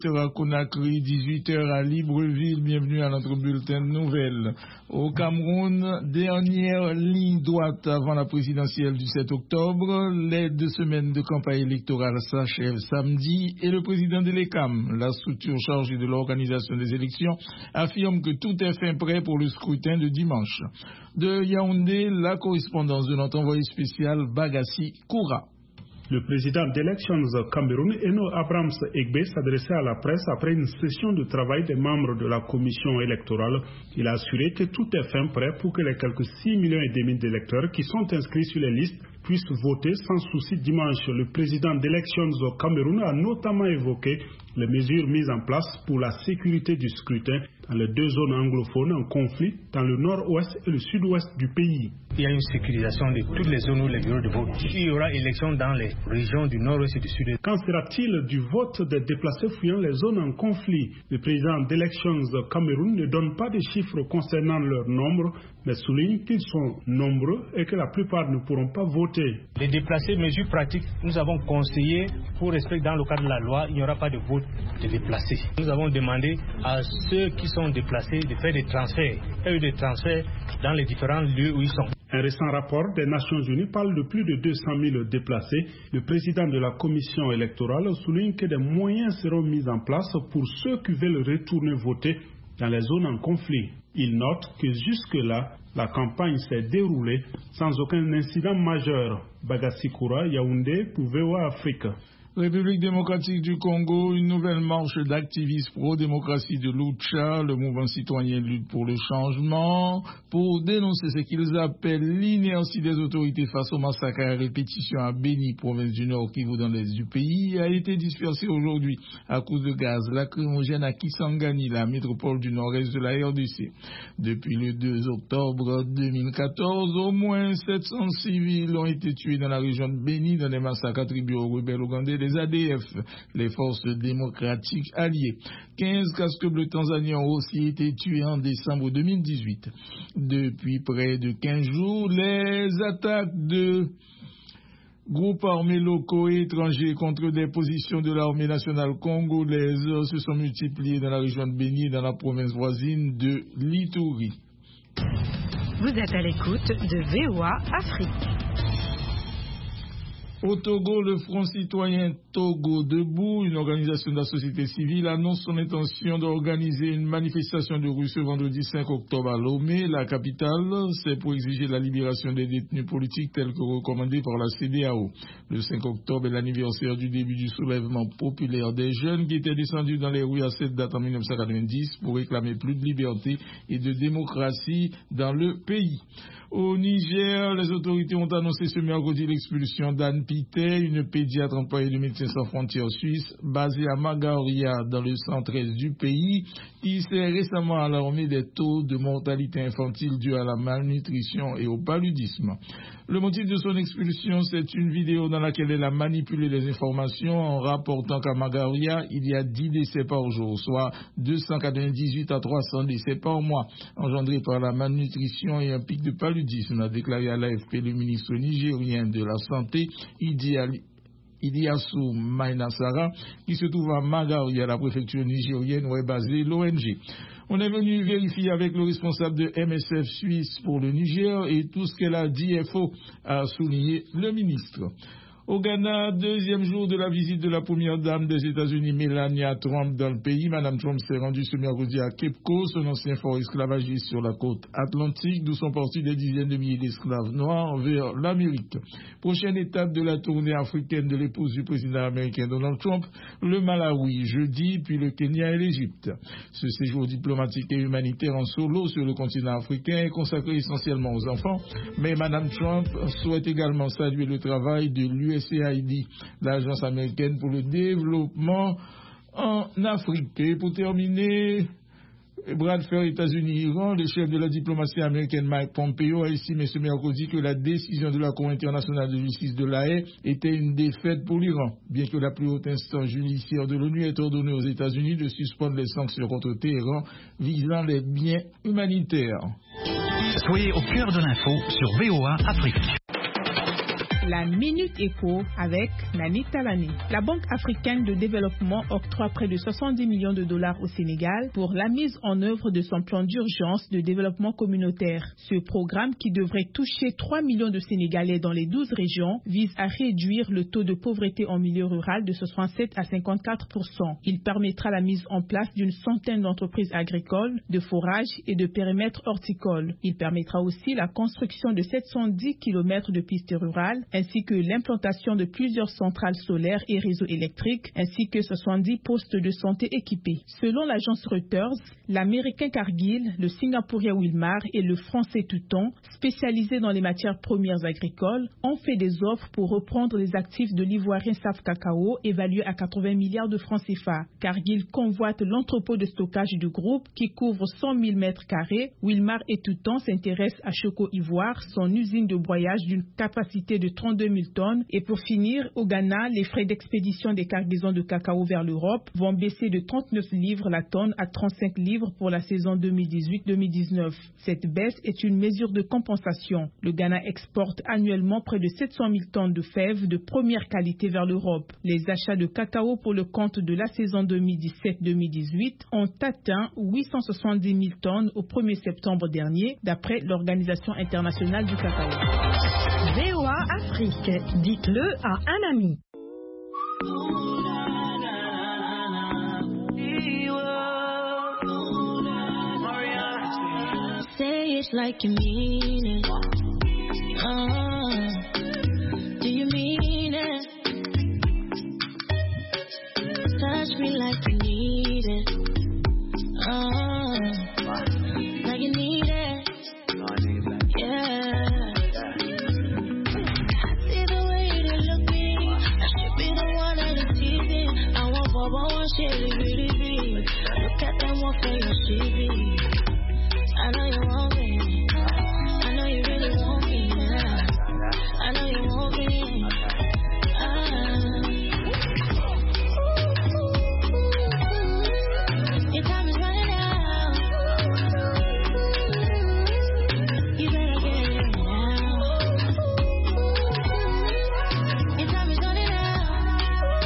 À Conakry, 18h à Libreville. Bienvenue à notre bulletin de nouvelles. Au Cameroun, dernière ligne droite avant la présidentielle du 7 octobre. Les 2 semaines de campagne électorale s'achèvent samedi et le président de l'ECAM, la structure chargée de l'organisation des élections, affirme que tout est fin prêt pour le scrutin de dimanche. De Yaoundé, la correspondance de notre envoyé spécial Bagassi Koura. Le président d'Elections Cameroun, Eno Abrams Egbe, s'adressait à la presse après une session de travail des membres de la commission électorale. Il a assuré que tout est fin prêt pour que les quelques 6,5 millions d'électeurs qui sont inscrits sur les listes puissent voter sans souci dimanche. Le président d'Elections au Cameroun a notamment évoqué les mesures mises en place pour la sécurité du scrutin dans les 2 zones anglophones en conflit dans le nord-ouest et le sud-ouest du pays. Il y a une sécurisation de toutes les zones où les bureaux de vote. Il y aura élection dans les régions du nord-ouest et du sud-est. Qu'en sera-t-il du vote des déplacés fuyant les zones en conflit? Le président d'Elections Cameroun ne donne pas de chiffres concernant leur nombre, mais souligne qu'ils sont nombreux et que la plupart ne pourront pas voter. Les déplacés, mesures pratiques, nous avons conseillé pour respecter dans le cadre de la loi, il n'y aura pas de vote de déplacés. Nous avons demandé à ceux qui sont déplacés de faire des transferts. Il y a eu des transferts dans les différents lieux où ils sont. Un récent rapport des Nations Unies parle de plus de 200 000 déplacés. Le président de la commission électorale souligne que des moyens seront mis en place pour ceux qui veulent retourner voter dans les zones en conflit. Il note que jusque-là, la campagne s'est déroulée sans aucun incident majeur. Bagassi Koura, Yaoundé, pour VOA Afrique. République démocratique du Congo, une nouvelle marche d'activistes pro-démocratie de Lucha, le mouvement citoyen lutte pour le changement, pour dénoncer ce qu'ils appellent l'inertie des autorités face au massacre à répétition à Beni, province du Nord Kivu dans l'est du pays, a été dispersé aujourd'hui à cause de gaz lacrymogène à Kisangani, la métropole du nord-est de la RDC. Depuis le 2 octobre 2014, au moins 700 civils ont été tués dans la région de Beni dans des massacres attribués aux rebelles ougandais des ADF, les forces démocratiques alliées. 15 casques bleus tanzaniens ont aussi été tués en décembre 2018. Depuis près de 15 jours, les attaques de groupes armés locaux et étrangers contre des positions de l'armée nationale congolaise se sont multipliées dans la région de Beni et dans la province voisine de l'Ituri. Vous êtes à l'écoute de VOA Afrique. Au Togo, le Front citoyen Togo Debout, une organisation de la société civile, annonce son intention d'organiser une manifestation de rue ce vendredi 5 octobre à Lomé, la capitale. C'est pour exiger la libération des détenus politiques tels que recommandés par la CEDEAO. Le 5 octobre est l'anniversaire du début du soulèvement populaire des jeunes qui étaient descendus dans les rues à cette date en 1990 pour réclamer plus de liberté et de démocratie dans le pays. Au Niger, les autorités ont annoncé ce mercredi l'expulsion d'Anne Pité, une pédiatre employée de Médecins sans frontières suisse, basée à Magaria, dans le centre-est du pays, qui s'est récemment alarmée des taux de mortalité infantile dus à la malnutrition et au paludisme. Le motif de son expulsion, c'est une vidéo dans laquelle elle a manipulé les informations en rapportant qu'à Magaria, il y a 10 décès par jour, soit 298 à 300 décès par mois, engendrés par la malnutrition et un pic de paludisme, a déclaré à l'AFP le ministre nigérien de la Santé, Idiassou Mainasara, qui se trouve à Magaria, la préfecture nigérienne où est basée l'ONG. On est venu vérifier avec le responsable de MSF Suisse pour le Niger et tout ce qu'elle a dit est faux, a souligné le ministre. Au Ghana, 2e jour de la visite de la première dame des États-Unis, Melania Trump, dans le pays. Madame Trump s'est rendue ce mercredi à Cape Coast, un ancien fort esclavagiste sur la côte atlantique, d'où sont partis des dizaines de milliers d'esclaves noirs vers l'Amérique. Prochaine étape de la tournée africaine de l'épouse du président américain Donald Trump, le Malawi jeudi, puis le Kenya et l'Égypte. Ce séjour diplomatique et humanitaire en solo sur le continent africain est consacré essentiellement aux enfants, mais Madame Trump souhaite également saluer le travail de l'USAID, l'agence américaine pour le développement en Afrique. Et pour terminer, bras de fer États-Unis-Iran, le chef de la diplomatie américaine Mike Pompeo a estimé ce mercredi que la décision de la Cour internationale de justice de La Haye était une défaite pour l'Iran, bien que la plus haute instance judiciaire de l'ONU ait ordonné aux États-Unis de suspendre les sanctions contre Téhéran visant les biens humanitaires. Soyez au cœur de l'info sur VOA Afrique. La Minute Éco avec Nani Talani. La Banque africaine de développement octroie près de 70 millions de dollars au Sénégal pour la mise en œuvre de son plan d'urgence de développement communautaire. Ce programme, qui devrait toucher 3 millions de Sénégalais dans les 12 régions, vise à réduire le taux de pauvreté en milieu rural de 67 à 54%. Il permettra la mise en place d'une centaine d'entreprises agricoles, de forage et de périmètres horticoles. Il permettra aussi la construction de 710 km de pistes rurales, ainsi que l'implantation de plusieurs centrales solaires et réseaux électriques, ainsi que 70 postes de santé équipés. Selon l'agence Reuters, l'américain Cargill, le singapourien Wilmar et le français Tuton, spécialisés dans les matières premières agricoles, ont fait des offres pour reprendre les actifs de l'ivoirien Saf Cacao, évalués à 80 milliards de francs CFA. Cargill convoite l'entrepôt de stockage du groupe qui couvre 100 000 mètres carrés. Wilmar et Tuton s'intéressent à Choco Ivoire, son usine de broyage d'une capacité de 32 000 tonnes. Et pour finir, au Ghana, les frais d'expédition des cargaisons de cacao vers l'Europe vont baisser de 39 livres la tonne à 35 livres pour la saison 2018-2019. Cette baisse est une mesure de compensation. Le Ghana exporte annuellement près de 700 000 tonnes de fèves de première qualité vers l'Europe. Les achats de cacao pour le compte de la saison 2017-2018 ont atteint 870 000 tonnes au 1er septembre dernier, d'après l'Organisation internationale du cacao. VOA Afrique, dites-le à un ami. Say it like you mean it. Do you mean it? Touch me like you need it. Like you need it. Yeah. See the way you look me. I should be the one that is teasing. I want Bobo, one shit, really be. Look at them, one for your TV. I know you want me. I know you really want me. Yeah. I know you want me. Your time is running out. You better get it now. Your time is running out.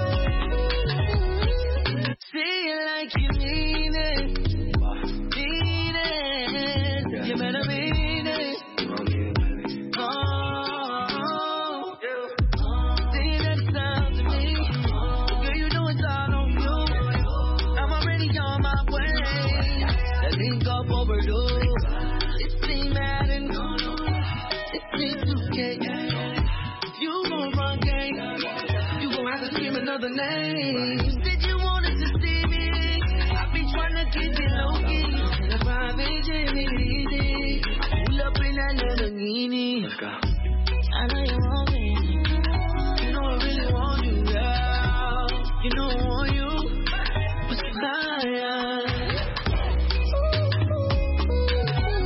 Say it like you mean it. Mean it. You better mean it. Say that sound to me. Girl, you know it's all on you. I'm already on my way. That link up overdose. This ain't Madden. This ain't 2K. If you gon' run game, you gon' have to scream another name. You said you wanted to see me. I've been trying to keep it low key. The private jet made it easy. Pull up in that Lamborghini. Let's go. I know you want me. You know I really want you, girl. You know I want you. But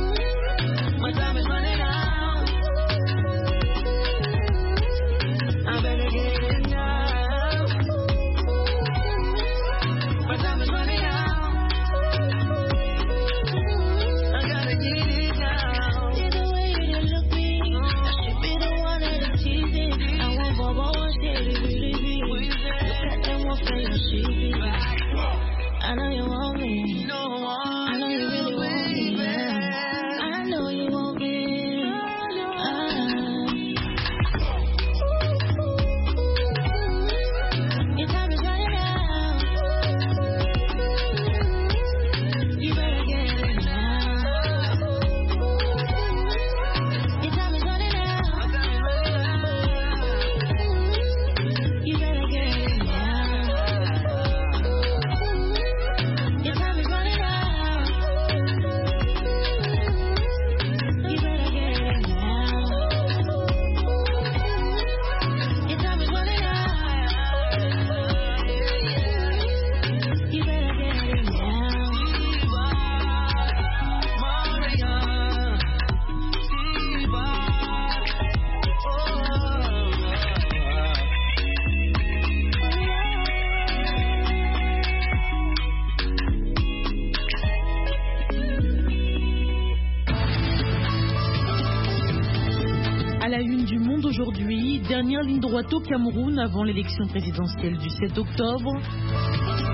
aujourd'hui, dernière ligne droite au Cameroun avant l'élection présidentielle du 7 octobre.